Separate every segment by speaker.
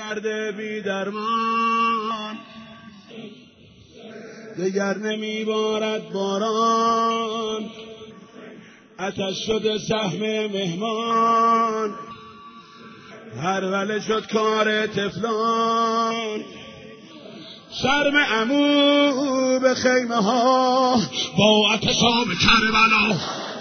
Speaker 1: درد بی درمان دگر نمی بارد باران، آتش شده سهم مهمان، هر وله شد کار طفلان. شرم عمو به خیمه ها با آتش آب کربلا.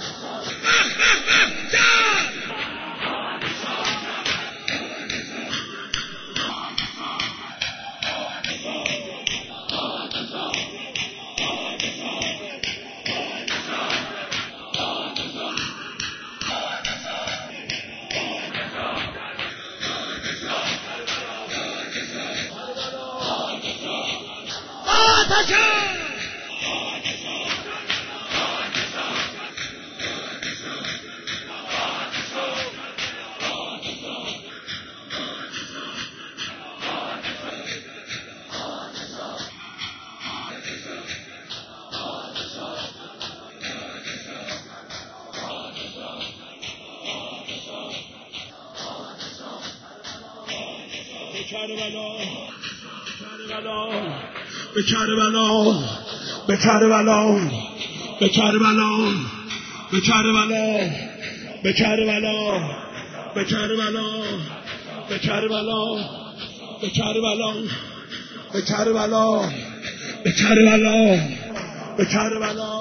Speaker 1: به کربلا، به کربلا، به کربلا، به کربلا، به کربلا، به کربلا، به کربلا، به کربلا، به کربلا، به کربلا، به کربلا.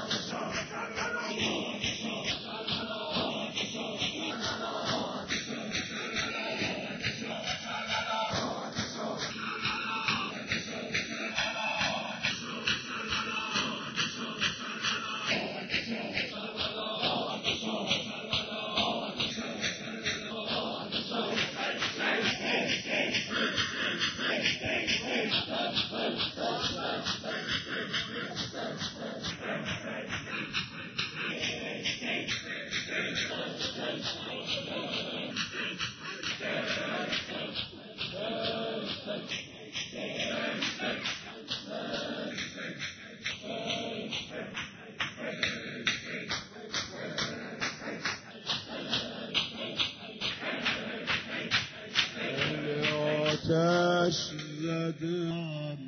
Speaker 1: آتش زدم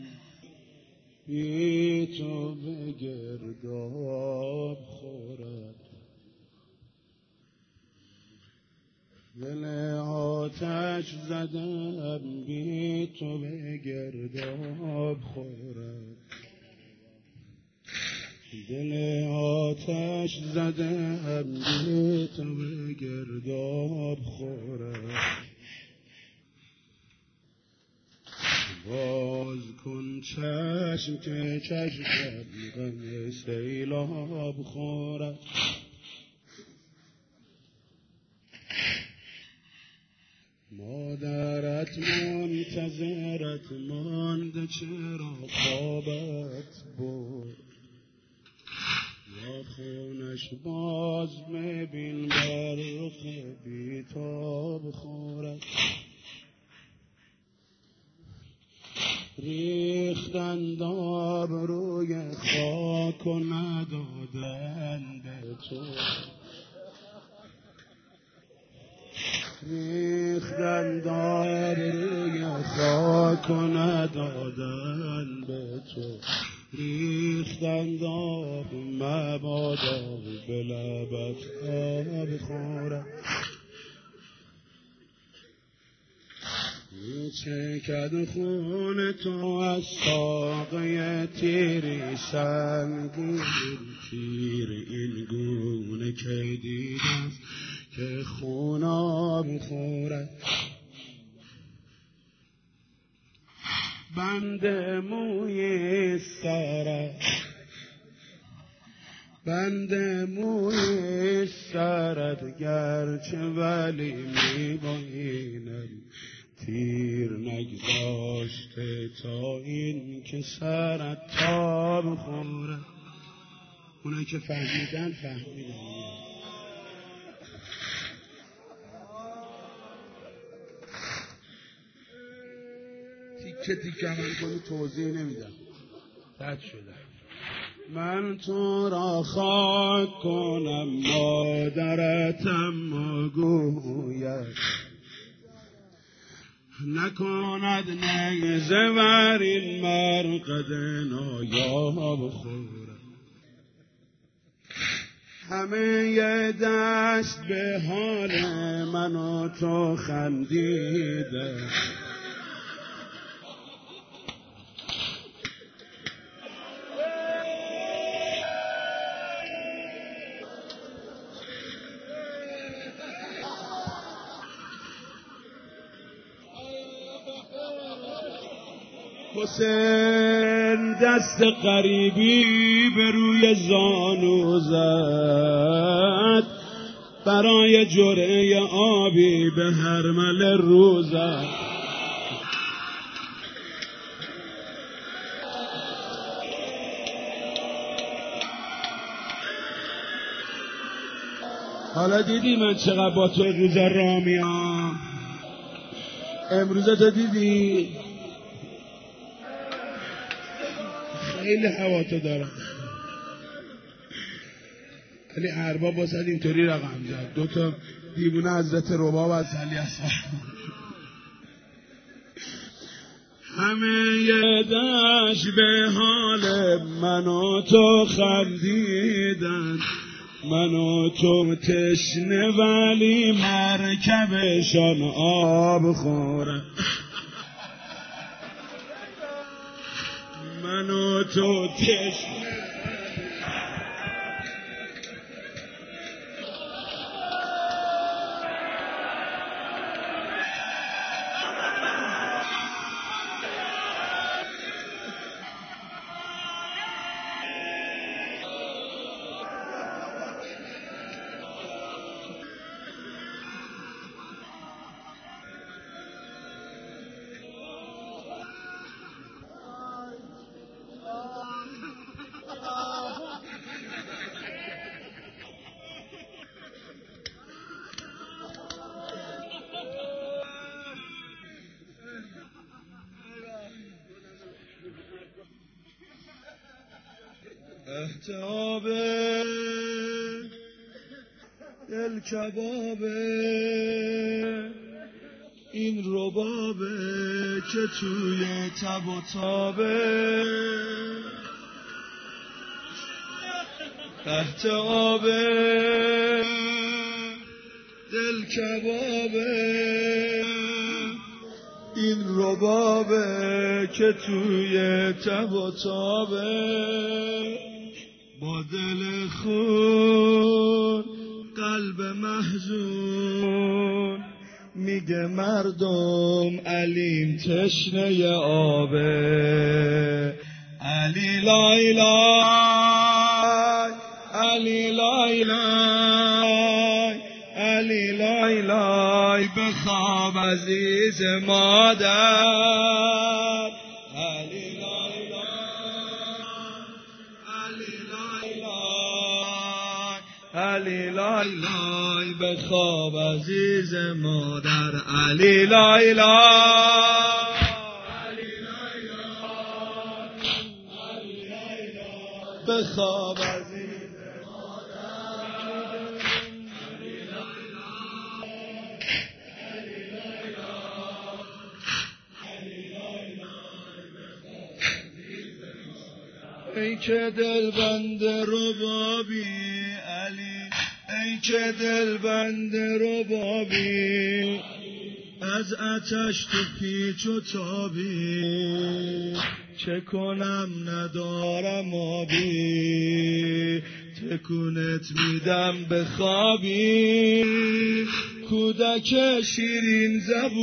Speaker 1: بی تو به گرداب خورد، دل آتش زدم بی تو به گرداب خورد، دل آتش زدم بی تو به گرداب خورد. باز کن چشم که چشمم غم سیلاب خورد، مادرت منتظرت مانده چرا خوابت برد، یا خونش باز ببین برخ بیتاب خورد. ریختند آب روی خاک و ندادن به تو، ریختند آب روی خاک و ندادن به تو، ریختند آب مبادا به لبت آب خورد. چکد خون تو از ساقه تیری سنگین، تیر این گونه که دیدم که خون آب خورد. بند موی سرت، بند موی سرت گرچه ولی میبینم، تیر نگذاشته تا این که سرت تاب خورد. اونایی که فهمیدن فهمیدن. تیکه تیکه من کنی توضیح نمیدم، بد شده. من تو را خاک کنم مادرتم گوید، نکند نیزه بر این مرقد نایاب خورد. همه ی دست به حال من و تو خندیده، حسین دست غریبی به روی زانو زد، برای جرعه آبی به هرمل رو زد. حالا دیدی من چقدر با تو روز را میام؟ امروز تو دیدی؟ خیلی هوا تو دارم، ولی ارباب باسد اینطوری رقم زد. 2 تا دیوونه حضرت رباب از علی اصحاب. همه ی دشت به حال من و تو خندیدن، من و تو تشنه ولی مرکبشان آب خورن. من و تو تشنه احتابه دل کبابه این ربابه که توی تب و تابه، احتابه دل کبابه این ربابه که توی تب و تابه. با دل خون قلب محزون میگه مردم علیم تشنه آبه. علی لای لای علی لای لای علی لای لای بخواب عزیز مادر. علی لای علی لای لای بخواب عزیز مادر. علی لای لای علی لای لای بخواب عزیز مادر. علی لای لای ای که دل بند ربابی علی، ای که دل بند ربابی از آتش تو پیچ و تابی، چه کنم ندارم آبی تکونت میدم به خوابی. کودک شیرین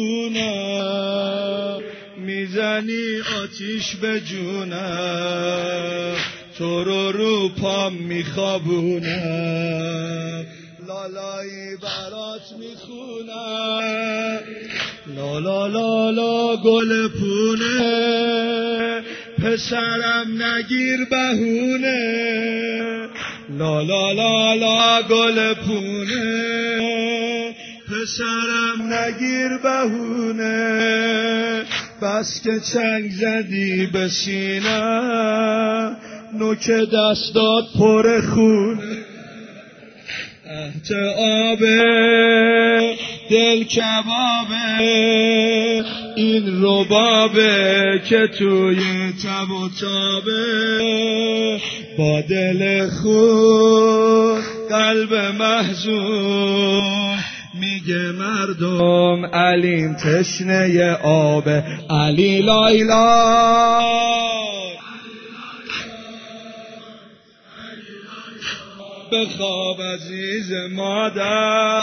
Speaker 1: زبونم میزنی آتیش به جونم، تو رو پام میخوابونم. لالایی برات میخونم، لا لا لا لا گل پونه پسرم نگیر بهونه. لا لا لا لا گل پونه پسرم نگیر بهونه. بس که چنگ زدی به سینم نوک دستات پر خونه. احتابه دل کبابه این ربابه که توی تب و تابه، با دل خون قلب محزون، میگه مردم علیم تشنه آبه. علی لایلا بخواب عزیز مادر،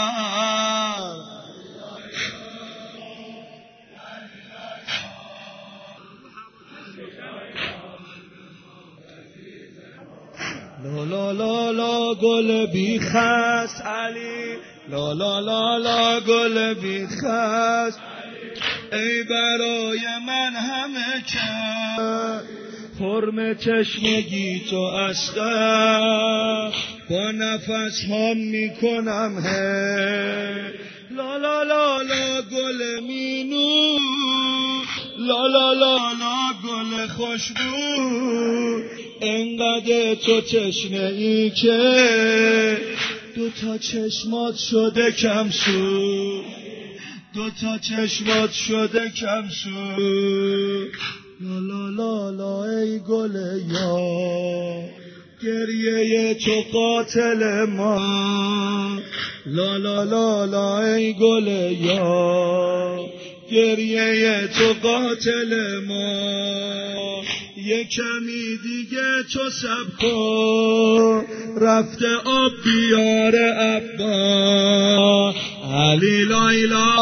Speaker 1: لا لا لا لا گل بیخست علی، لا لا لا لا گل بیخست، ای برای من همه کرد فرم چشمگی تو عشقم، با نفس هم میکنم هی. لا لا لا لا گل مینو، لا لا لا لا گل خوشبو، انقدر تو تشنه ای که دوتا چشمات شده کم سو، دوتا چشمات شده کم سو. لا لا لا لا ای گل یا، گریه تو قاتل ما، لا لا لا لا ای گل یا، گریه تو قاتل ما. یه کمی دیگه تو سب کن، رفته آب بیار ابا. علی لایلا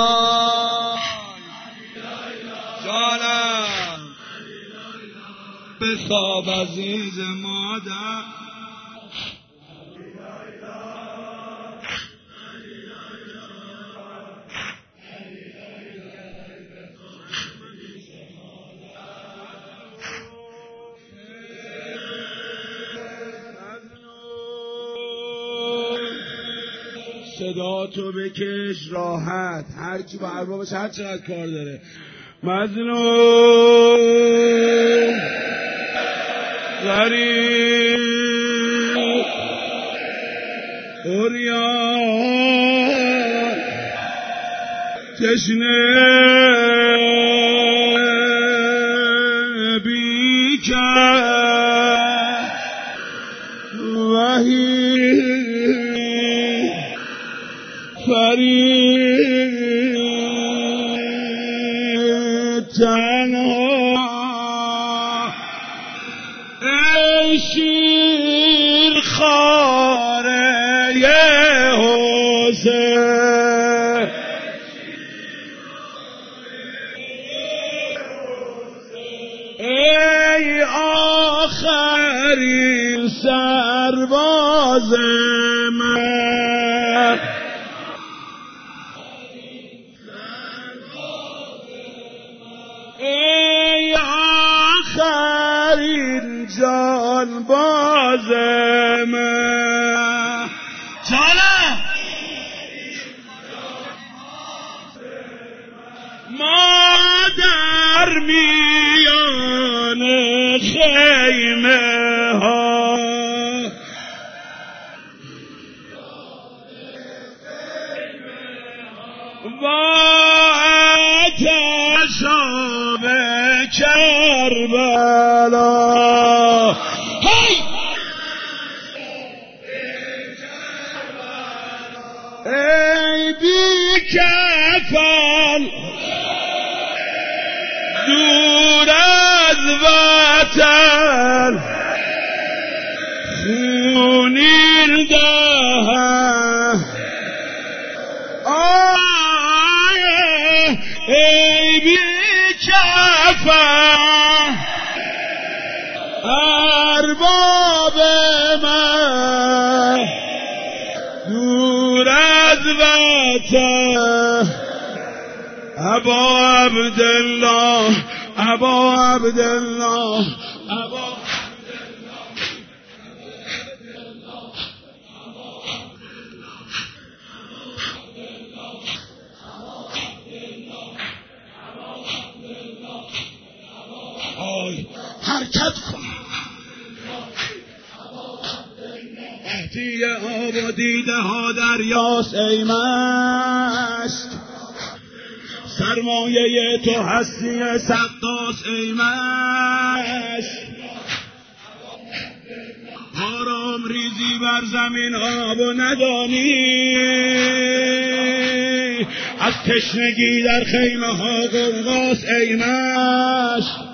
Speaker 1: جانم بخواب عزیز مادر. صدا تو بکش راحت، هر کی با اربابش هر چقدر کار داره. مظلوم غریب عریان تشنه بیکر وحید فرید تنها، ای شیر خاره حسین، ای آخرین سرباز من، ای آخرین جان باز من. جانم ما در میان خیمه ها، با آتش آب کربلا، ای بی کفن دور از وطن، خونین دهن، ای بی کفن ارباب من دور از وطن. ابا عبدالله ابا عبدالله ابا حرکت کن. مهدی آب و دیده ها دریاست ای مشت، سرمایه تو هستی سقاس ای مش آرام ریزی بر زمین آب و ندانی از تشنگی در خیمه ها قرقاس ای مش